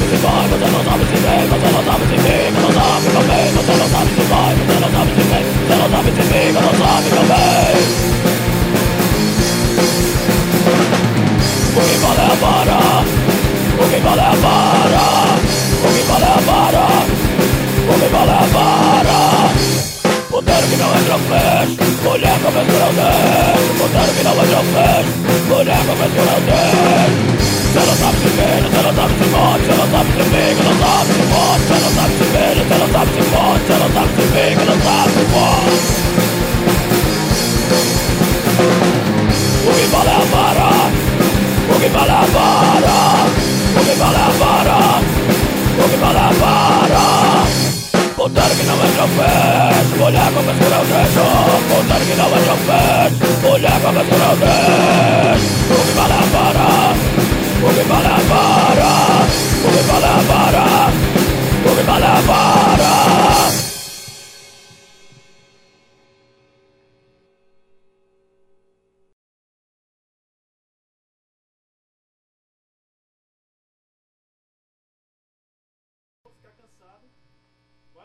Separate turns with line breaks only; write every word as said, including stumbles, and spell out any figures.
se vai, você não sabe se vem, você não sabe se fica, não sabe também. Você não sabe se vai, você não sabe se vem, você não sabe se fica, não sabe também. O que vale é a vara, o que vale é a vara, o que vale é a vara, o que vale é a vara. Poder que não é troféus, mulher com escrotas. Poder que não é troféus, mulher com escrotas. Você não sabe se vê, você não sabe se pode, você não sabe se fica, não sabe se pode. Você não sabe se vê, você não sabe se pode, você não sabe se fica, não sabe se pode. O que vale é a vara, o que vale é a vara, o que vale é a vara, o que vale é a vara. Poder que não é troféus, mulher com escrotas. Poder que não é troféus, mulher com escrotas. O que vale é a vara, o que vale é a vara, o que vale é a vara, o que vale é a vara.
Ficar cansado.